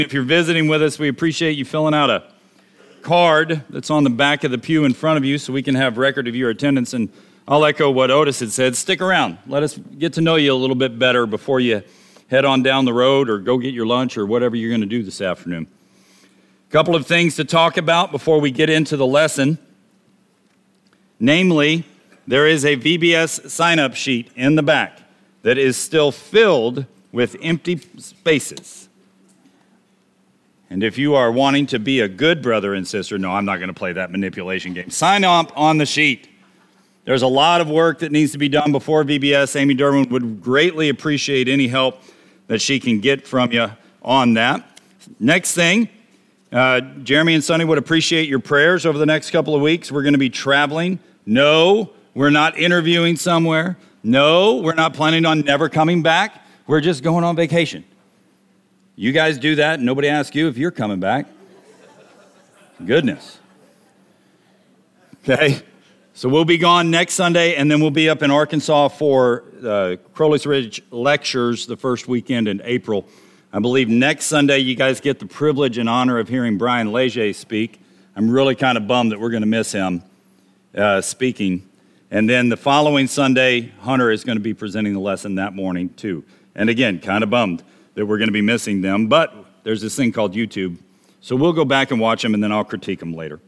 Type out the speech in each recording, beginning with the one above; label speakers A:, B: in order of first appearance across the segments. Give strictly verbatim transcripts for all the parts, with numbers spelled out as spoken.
A: If you're visiting with us, we appreciate you filling out a card that's on the back of the pew in front of you so we can have record of your attendance. And I'll echo what Otis had said. Stick around. Let us get to know you a little bit better before you head on down the road or go get your lunch or whatever you're going to do this afternoon. A couple of things to talk about before we get into the lesson. Namely, there is a V B S sign-up sheet in the back that is still filled with empty spaces. And if you are wanting to be a good brother and sister, no, I'm not going to play that manipulation game. Sign up on the sheet. There's a lot of work that needs to be done before V B S. Amy Derwin would greatly appreciate any help that she can get from you on that. Next thing, uh, Jeremy and Sonny would appreciate your prayers over the next couple of weeks. We're going to be traveling. No, we're not interviewing somewhere. No, we're not planning on never coming back. We're just going on vacation. You guys do that, and nobody asks you if you're coming back. Goodness. Okay, so we'll be gone next Sunday, and then we'll be up in Arkansas for uh, Crowley's Ridge Lectures the first weekend in April. I believe next Sunday you guys get the privilege and honor of hearing Brian Leger speak. I'm really kind of bummed that we're going to miss him uh, speaking. And then the following Sunday, Hunter is going to be presenting the lesson that morning too. And again, kind of bummed that we're going to be missing them, but there's this thing called YouTube. So we'll go back and watch them, and then I'll critique them later.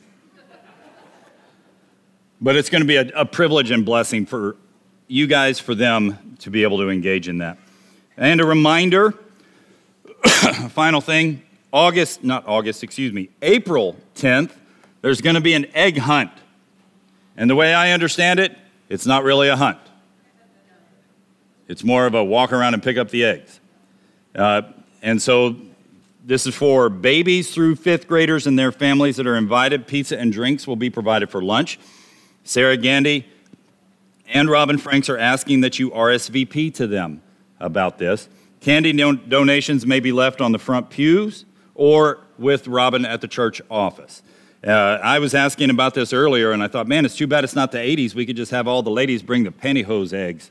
A: But it's going to be a, a privilege and blessing for you guys, for them to be able to engage in that. And a reminder, final thing, August, not August, excuse me, April tenth, there's going to be an egg hunt. And the way I understand it, it's not really a hunt. It's more of a walk around and pick up the eggs. Uh, and so this is for babies through fifth graders and their families that are invited. Pizza and drinks will be provided for lunch. Sarah Gandy and Robin Franks are asking that you R S V P to them about this. Candy don- donations may be left on the front pews or with Robin at the church office. Uh, I was asking about this earlier, and I thought, man, it's too bad it's not the eighties. We could just have all the ladies bring the pantyhose eggs.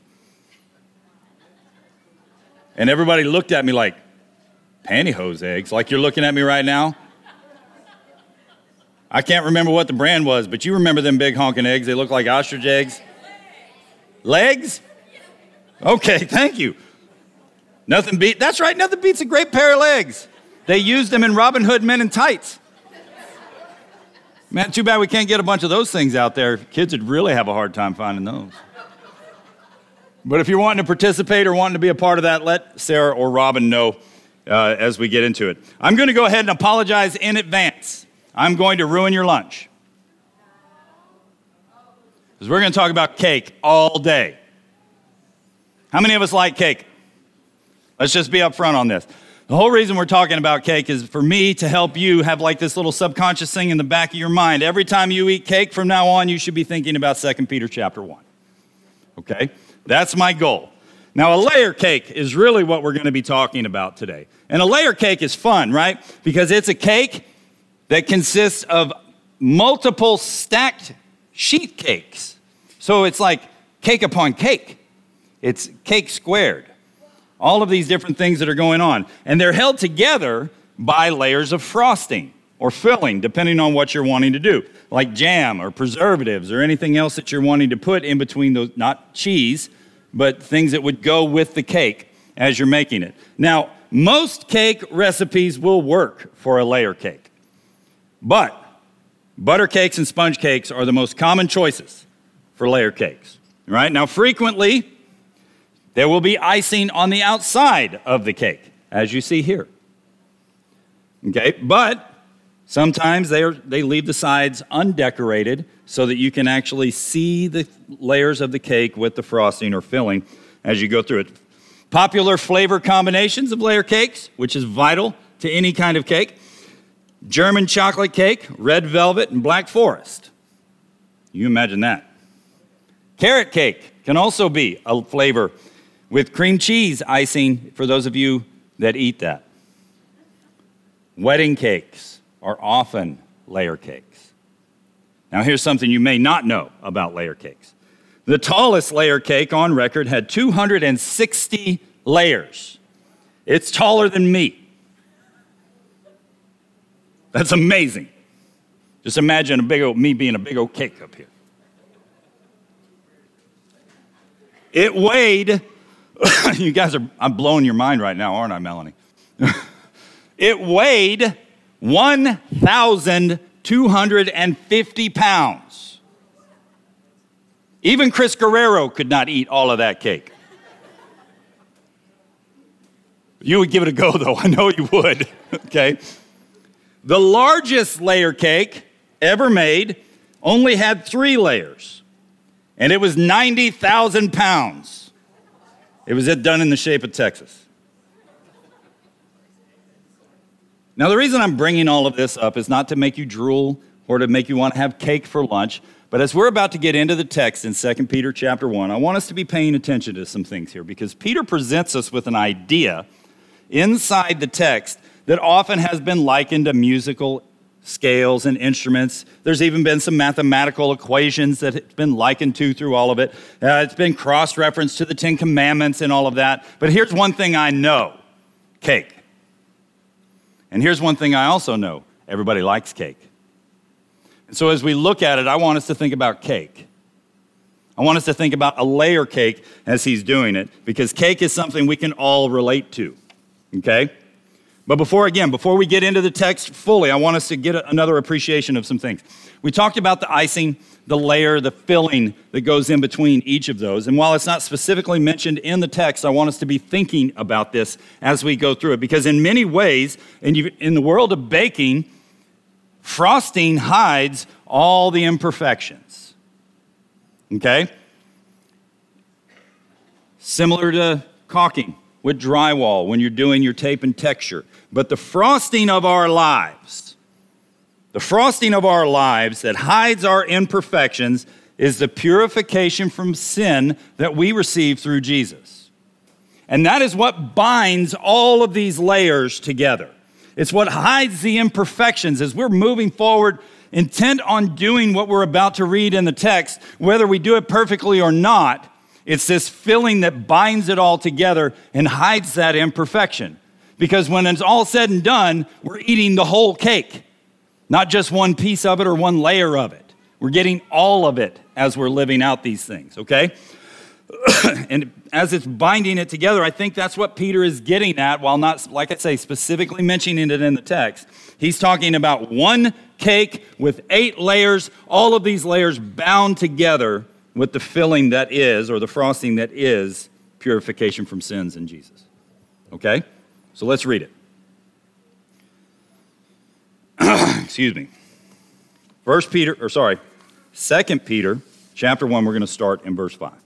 A: And everybody looked at me like, pantyhose eggs? Like you're looking at me right now? I can't remember what the brand was, but you remember them big honking eggs. They look like ostrich eggs. Legs? Okay, thank you. Nothing beat, that's right, nothing beats a great pair of legs. They used them in Robin Hood Men in Tights. Man, too bad we can't get a bunch of those things out there. Kids would really have a hard time finding those. But if you're wanting to participate or wanting to be a part of that, let Sarah or Robin know uh, as we get into it. I'm going to go ahead and apologize in advance. I'm going to ruin your lunch. Because we're going to talk about cake all day. How many of us like cake? Let's just be upfront on this. The whole reason we're talking about cake is for me to help you have like this little subconscious thing in the back of your mind. Every time you eat cake from now on, you should be thinking about Second Peter chapter one. Okay? That's my goal. Now, a layer cake is really what we're going to be talking about today. And a layer cake is fun, right? Because it's a cake that consists of multiple stacked sheet cakes. So it's like cake upon cake. It's cake squared. All of these different things that are going on. And they're held together by layers of frosting or filling, depending on what you're wanting to do, like jam or preservatives or anything else that you're wanting to put in between those, not cheese, but things that would go with the cake as you're making it. Now, most cake recipes will work for a layer cake, but butter cakes and sponge cakes are the most common choices for layer cakes, right? Now, frequently, there will be icing on the outside of the cake, as you see here, okay? But sometimes they are, they leave the sides undecorated so that you can actually see the layers of the cake with the frosting or filling as you go through it. Popular flavor combinations of layer cakes, which is vital to any kind of cake. German chocolate cake, red velvet, and black forest. You imagine that. Carrot cake can also be a flavor with cream cheese icing for those of you that eat that. Wedding cakes are often layer cakes. Now here's something you may not know about layer cakes. The tallest layer cake on record had two hundred sixty layers. It's taller than me. That's amazing. Just imagine a big old, me being a big old cake up here. It weighed, you guys are, I'm blowing your mind right now, aren't I, Melanie? It weighed one thousand two hundred fifty pounds. Even Chris Guerrero could not eat all of that cake. You would give it a go, though. I know you would, okay? The largest layer cake ever made only had three layers, and it was ninety thousand pounds. It was done in the shape of Texas. Now, the reason I'm bringing all of this up is not to make you drool or to make you want to have cake for lunch, but as we're about to get into the text in Second Peter chapter one, I want us to be paying attention to some things here, because Peter presents us with an idea inside the text that often has been likened to musical scales and instruments. There's even been some mathematical equations that it's been likened to through all of it. Uh, it's been cross-referenced to the Ten Commandments and all of that. But here's one thing I know, cake. And here's one thing I also know, everybody likes cake. And so as we look at it, I want us to think about cake. I want us to think about a layer cake as he's doing it, because cake is something we can all relate to, okay? But before, again, before we get into the text fully, I want us to get another appreciation of some things. We talked about the icing, the layer, the filling that goes in between each of those. And while it's not specifically mentioned in the text, I want us to be thinking about this as we go through it. Because in many ways, in, you, in the world of baking, frosting hides all the imperfections. Okay? Similar to caulking with drywall when you're doing your tape and texture. But the frosting of our lives, the frosting of our lives that hides our imperfections is the purification from sin that we receive through Jesus. And that is what binds all of these layers together. It's what hides the imperfections as we're moving forward, intent on doing what we're about to read in the text, whether we do it perfectly or not. It's this filling that binds it all together and hides that imperfection. Because when it's all said and done, we're eating the whole cake, not just one piece of it or one layer of it. We're getting all of it as we're living out these things, okay? And as it's binding it together, I think that's what Peter is getting at, while not, like I say, specifically mentioning it in the text. He's talking about one cake with eight layers, all of these layers bound together with the filling that is, or the frosting that is, purification from sins in Jesus. Okay? So let's read it. Excuse me. First Peter, or sorry, Second Peter, chapter one, we're going to start in verse five.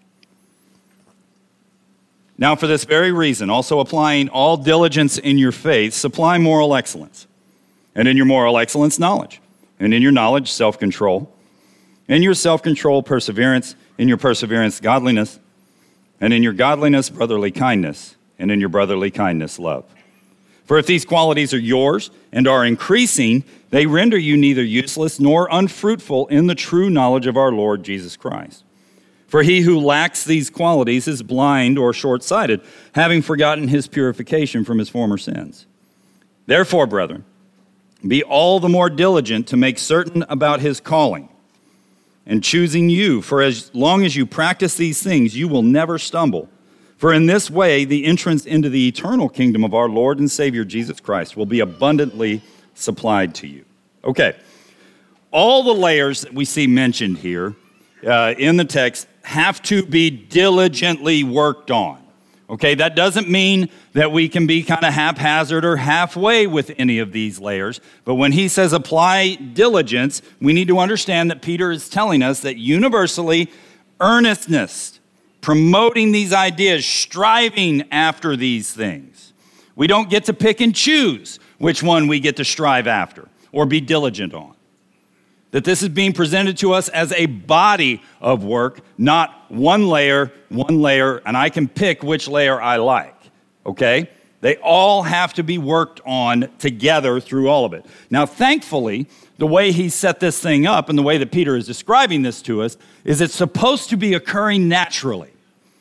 A: Now for this very reason, also applying all diligence in your faith, supply moral excellence. And in your moral excellence, knowledge. And in your knowledge, self-control. In your self-control, perseverance. In your perseverance, godliness. And in your godliness, brotherly kindness. And in your brotherly kindness, love. For if these qualities are yours and are increasing, they render you neither useless nor unfruitful in the true knowledge of our Lord Jesus Christ. For he who lacks these qualities is blind or short-sighted, having forgotten his purification from his former sins. Therefore, brethren, be all the more diligent to make certain about his calling and choosing you. For as long as you practice these things, you will never stumble. For in this way, the entrance into the eternal kingdom of our Lord and Savior Jesus Christ will be abundantly supplied to you. Okay, all the layers that we see mentioned here uh, in the text have to be diligently worked on. Okay, that doesn't mean that we can be kind of haphazard or halfway with any of these layers. But when he says apply diligence, we need to understand that Peter is telling us that universally, earnestness, promoting these ideas, striving after these things. We don't get to pick and choose which one we get to strive after or be diligent on. That this is being presented to us as a body of work, not one layer, one layer, and I can pick which layer I like, okay? They all have to be worked on together through all of it. Now, thankfully, the way he set this thing up and the way that Peter is describing this to us is it's supposed to be occurring naturally.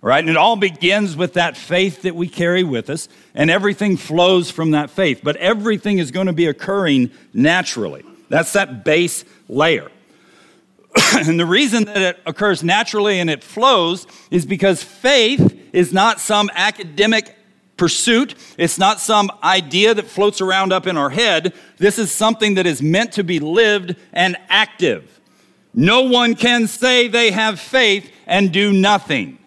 A: All right, and it all begins with that faith that we carry with us, and everything flows from that faith. But everything is going to be occurring naturally. That's that base layer. And the reason that it occurs naturally and it flows is because faith is not some academic pursuit. It's not some idea that floats around up in our head. This is something that is meant to be lived and active. No one can say they have faith and do nothing.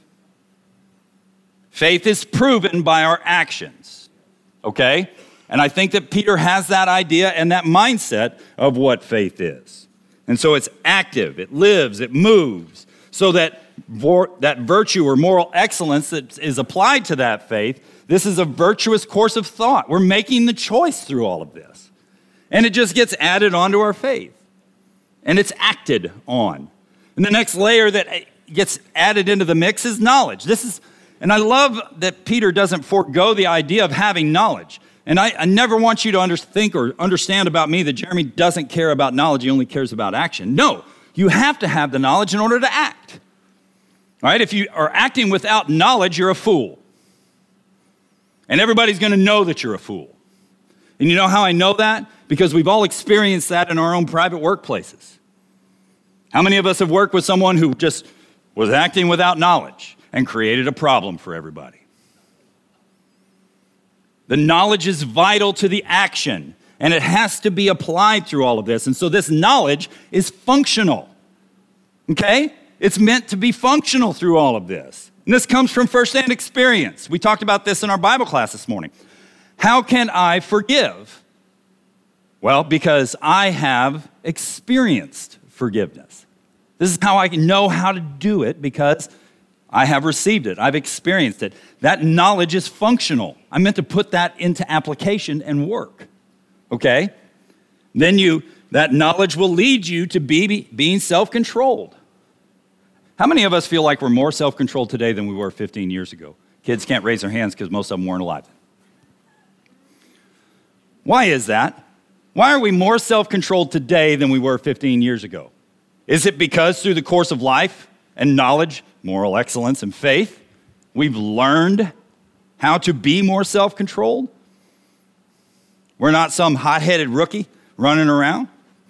A: Faith is proven by our actions, okay? And I think that Peter has that idea and that mindset of what faith is. And so it's active, it lives, it moves, so that that virtue or moral excellence that is applied to that faith, this is a virtuous course of thought. We're making the choice through all of this. And it just gets added onto our faith. And it's acted on. And the next layer that gets added into the mix is knowledge. This is And I love that Peter doesn't forego the idea of having knowledge. And I, I never want you to under, think or understand about me that Jeremy doesn't care about knowledge, he only cares about action. No, you have to have the knowledge in order to act. All right, if you are acting without knowledge, you're a fool. And everybody's going to know that you're a fool. And you know how I know that? Because we've all experienced that in our own private workplaces. How many of us have worked with someone who just was acting without knowledge and created a problem for everybody? The knowledge is vital to the action, and it has to be applied through all of this. And so this knowledge is functional, okay? It's meant to be functional through all of this. And this comes from firsthand experience. We talked about this in our Bible class this morning. How can I forgive? Well, because I have experienced forgiveness. This is how I know how to do it, because I have received it. I've experienced it. That knowledge is functional. I'm meant to put that into application and work, okay? Then you, that knowledge will lead you to be, being self-controlled. How many of us feel like we're more self-controlled today than we were fifteen years ago? Kids can't raise their hands because most of them weren't alive. Why is that? Why are we more self-controlled today than we were fifteen years ago? Is it because through the course of life and knowledge, moral excellence, and faith, we've learned how to be more self-controlled? We're not some hot-headed rookie running around.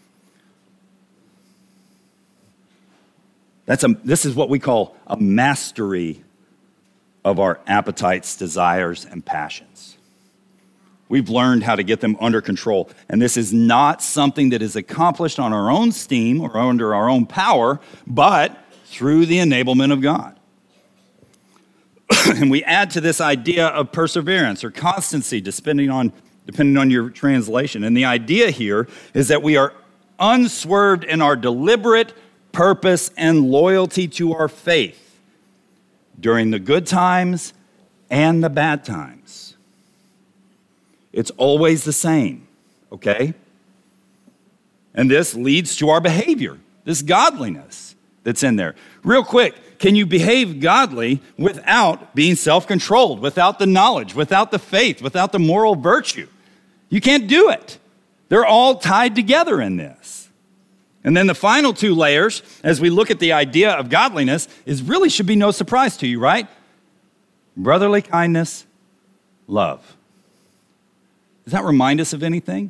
A: That's a, this is what we call a mastery of our appetites, desires, and passions. We've learned how to get them under control. And this is not something that is accomplished on our own steam or under our own power, but through the enablement of God. And we add to this idea of perseverance or constancy, depending on, depending on your translation. And the idea here is that we are unswerved in our deliberate purpose and loyalty to our faith during the good times and the bad times. It's always the same, okay? And this leads to our behavior, this godliness that's in there. Real quick, can you behave godly without being self-controlled, without the knowledge, without the faith, without the moral virtue? You can't do it. They're all tied together in this. And then the final two layers, as we look at the idea of godliness, is really should be no surprise to you, right? Brotherly kindness, love. Does that remind us of anything?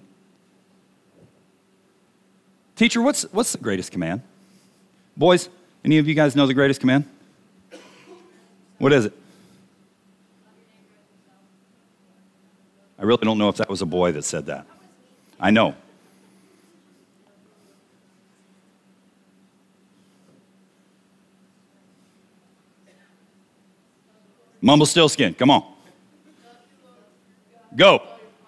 A: Teacher, what's, what's the greatest command? Boys, any of you guys know the greatest command? What is it? I really don't know if that was a boy that said that. I know. Mumble still skin, come on. Go.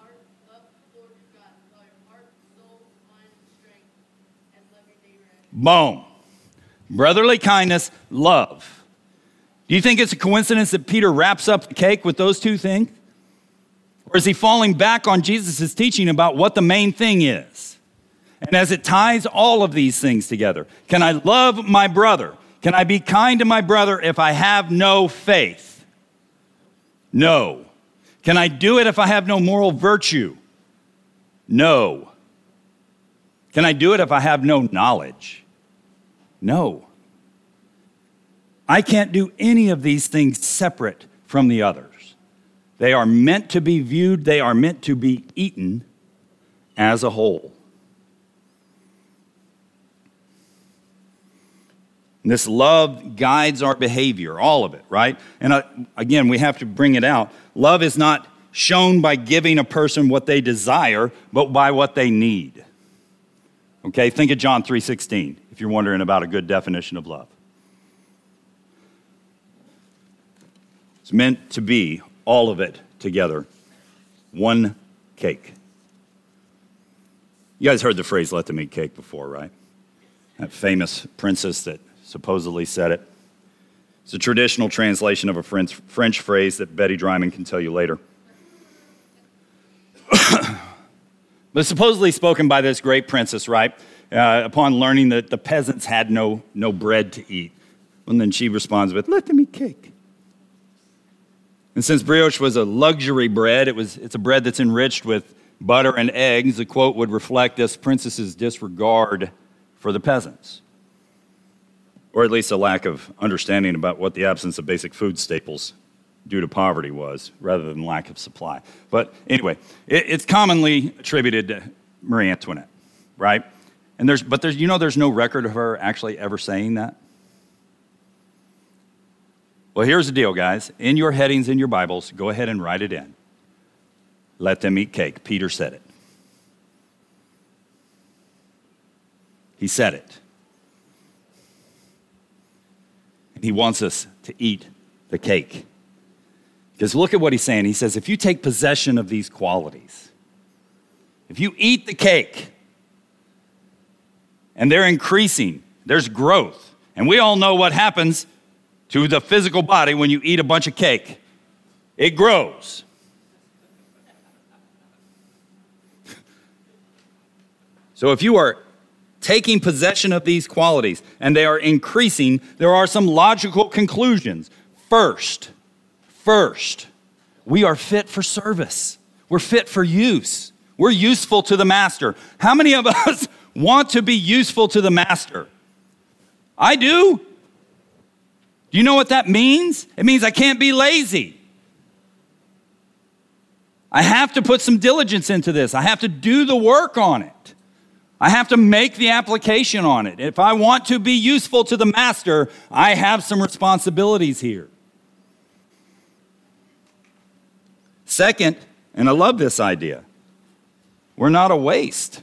A: Boom. Brotherly kindness, love. Do you think it's a coincidence that Peter wraps up the cake with those two things? Or is he falling back on Jesus' teaching about what the main thing is? And as it ties all of these things together, can I love my brother? Can I be kind to my brother if I have no faith? No. Can I do it if I have no moral virtue? No. Can I do it if I have no knowledge? No. I can't do any of these things separate from the others. They are meant to be viewed, they are meant to be eaten as a whole. This love guides our behavior, all of it, right? And uh, again, we have to bring it out. Love is not shown by giving a person what they desire, but by what they need. Okay, think of John three sixteen, if you're wondering about a good definition of love. It's meant to be all of it together, one cake. You guys heard the phrase, let them eat cake before, right? That famous princess that supposedly said it. It's a traditional translation of a French, French phrase that Betty Dryman can tell you later. But supposedly spoken by this great princess, right? Uh, upon learning that the peasants had no, no bread to eat. And then she responds with, let them eat cake. And since brioche was a luxury bread, it was, it's a bread that's enriched with butter and eggs, the quote would reflect this princess's disregard for the peasants. Or at least a lack of understanding about what the absence of basic food staples due to poverty was, rather than lack of supply. But anyway, it, it's commonly attributed to Marie Antoinette, right? And there's, but there's, you know, there's no record of her actually ever saying that. Well, here's the deal, guys. In your headings in your Bibles, go ahead and write it in. Let them eat cake. Peter said it. He said it. And he wants us to eat the cake. Because look at what he's saying. He says, if you take possession of these qualities, if you eat the cake, and they're increasing, there's growth. And we all know what happens to the physical body when you eat a bunch of cake. It grows. So if you are taking possession of these qualities and they are increasing, there are some logical conclusions. First, first, we are fit for service. We're fit for use. We're useful to the master. How many of us want to be useful to the master? I do. Do you know what that means? It means I can't be lazy. I have to put some diligence into this. I have to do the work on it. I have to make the application on it. If I want to be useful to the master, I have some responsibilities here. Second, and I love this idea, we're not a waste.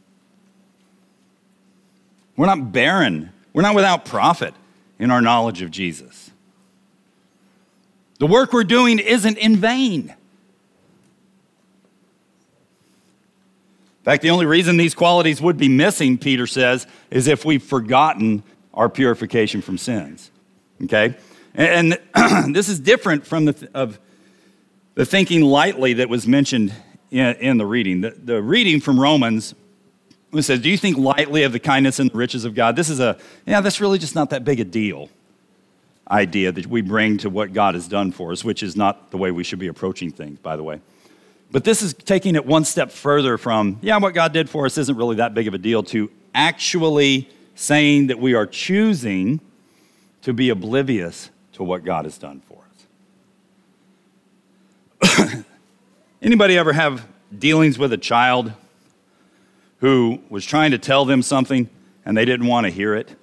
A: We're not barren. We're not without profit in our knowledge of Jesus. The work we're doing isn't in vain. In fact, the only reason these qualities would be missing, Peter says, is if we've forgotten our purification from sins. Okay? And, and this is different from the of the thinking lightly that was mentioned in, in the reading. The, the reading from Romans, it says, do you think lightly of the kindness and the riches of God? This is a, yeah, that's really just not that big a deal idea that we bring to what God has done for us, which is not the way we should be approaching things, by the way. But this is taking it one step further from, yeah, what God did for us isn't really that big of a deal, to actually saying that we are choosing to be oblivious to what God has done for us. Anybody ever have dealings with a child who was trying to tell them something and they didn't want to hear it?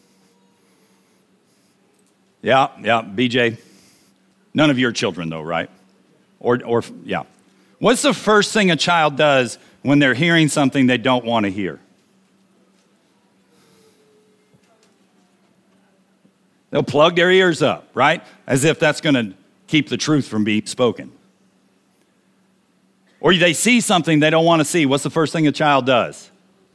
A: Yeah, yeah, B J. None of your children though, right? Or, or yeah. What's the first thing a child does when they're hearing something they don't want to hear? They'll plug their ears up, right? As if that's going to keep the truth from being spoken. Or they see something they don't want to see. What's the first thing a child does?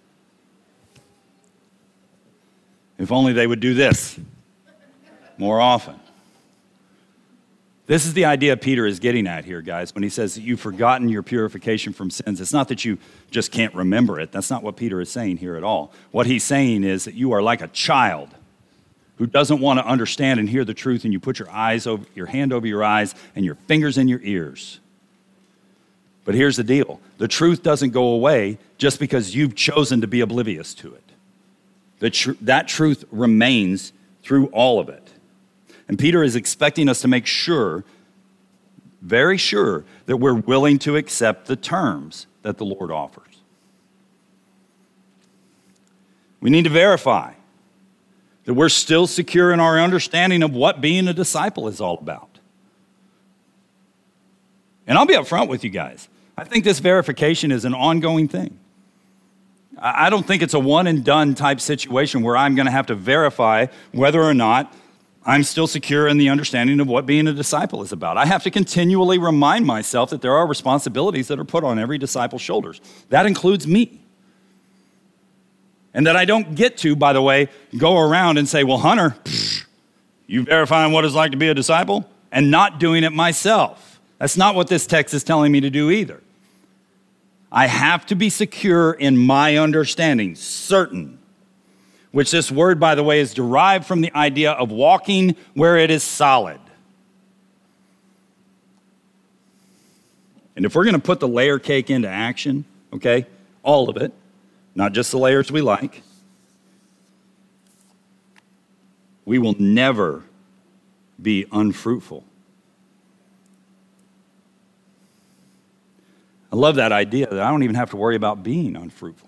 A: If only they would do this more often. This is the idea Peter is getting at here, guys, when he says that you've forgotten your purification from sins. It's not that you just can't remember it. That's not what Peter is saying here at all. What he's saying is that you are like a child who doesn't want to understand and hear the truth, and you put your eyes over, your hand over your eyes and your fingers in your ears. But here's the deal. The truth doesn't go away just because you've chosen to be oblivious to it. The tr- that truth remains through all of it. And Peter is expecting us to make sure, very sure, that we're willing to accept the terms that the Lord offers. We need to verify that we're still secure in our understanding of what being a disciple is all about. And I'll be upfront with you guys. I think this verification is an ongoing thing. I don't think it's a one and done type situation where I'm going to have to verify whether or not I'm still secure in the understanding of what being a disciple is about. I have to continually remind myself that there are responsibilities that are put on every disciple's shoulders. That includes me. And that I don't get to, by the way, go around and say, well, Hunter, pfft, you verifying what it's like to be a disciple? And not doing it myself. That's not what this text is telling me to do either. I have to be secure in my understanding, certain, which this word, by the way, is derived from the idea of walking where it is solid. And if we're going to put the layer cake into action, okay, all of it, not just the layers we like, we will never be unfruitful. I love that idea that I don't even have to worry about being unfruitful.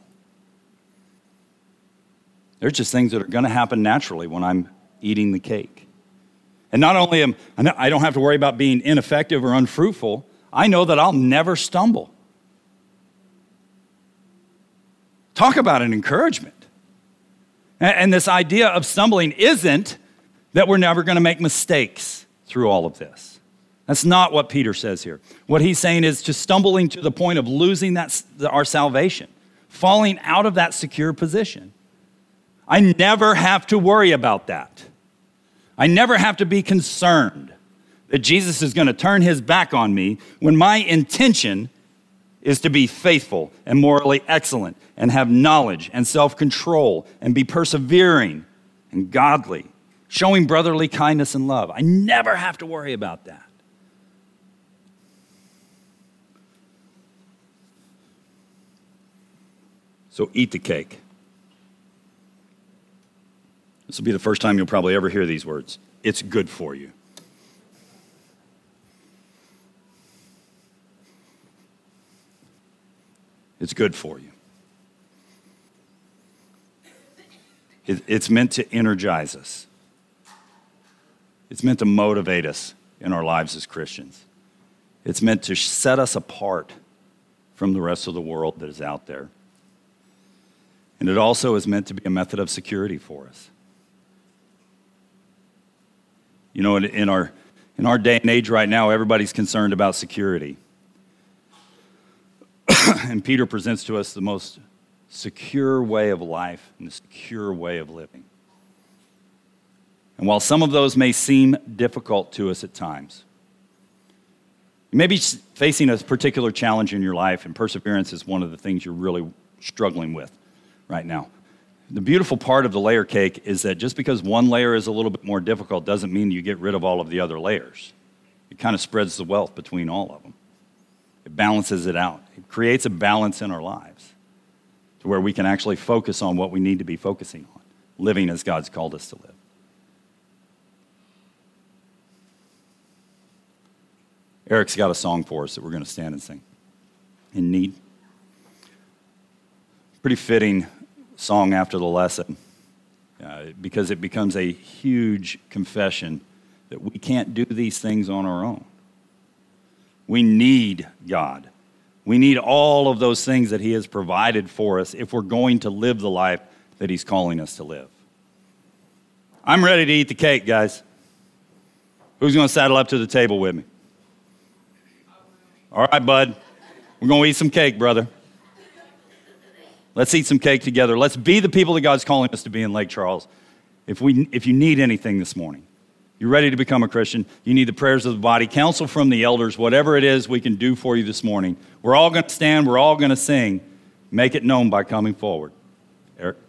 A: There's just things that are going to happen naturally when I'm eating the cake. And not only am I don't have to worry about being ineffective or unfruitful, I know that I'll never stumble. Talk about an encouragement. And this idea of stumbling isn't that we're never going to make mistakes through all of this. That's not what Peter says here. What he's saying is to stumbling to the point of losing that, our salvation, falling out of that secure position. I never have to worry about that. I never have to be concerned that Jesus is going to turn his back on me when my intention is to be faithful and morally excellent and have knowledge and self-control and be persevering and godly, showing brotherly kindness and love. I never have to worry about that. So eat the cake. This will be the first time you'll probably ever hear these words. It's good for you. It's good for you. It, it's meant to energize us. It's meant to motivate us in our lives as Christians. It's meant to set us apart from the rest of the world that is out there. And it also is meant to be a method of security for us. You know, in, in our in our day and age right now, everybody's concerned about security. And Peter presents to us the most secure way of life and the secure way of living. And while some of those may seem difficult to us at times, you may be facing a particular challenge in your life, and perseverance is one of the things you're really struggling with right now. The beautiful part of the layer cake is that just because one layer is a little bit more difficult doesn't mean you get rid of all of the other layers. It kind of spreads the wealth between all of them. It balances it out. It creates a balance in our lives to where we can actually focus on what we need to be focusing on, living as God's called us to live. Eric's got a song for us that we're going to stand and sing. In Need. Pretty fitting song after the lesson uh, because it becomes a huge confession that we can't do these things on our own. We need God. We need all of those things that he has provided for us if we're going to live the life that he's calling us to live. I'm ready to eat the cake, guys. Who's going to saddle up to the table with me? All right, bud. We're going to eat some cake, brother. Let's eat some cake together. Let's be the people that God's calling us to be in Lake Charles. If we, if you need anything this morning, you're ready to become a Christian, you need the prayers of the body, counsel from the elders, whatever it is we can do for you this morning. We're all going to stand. We're all going to sing. Make it known by coming forward. Eric?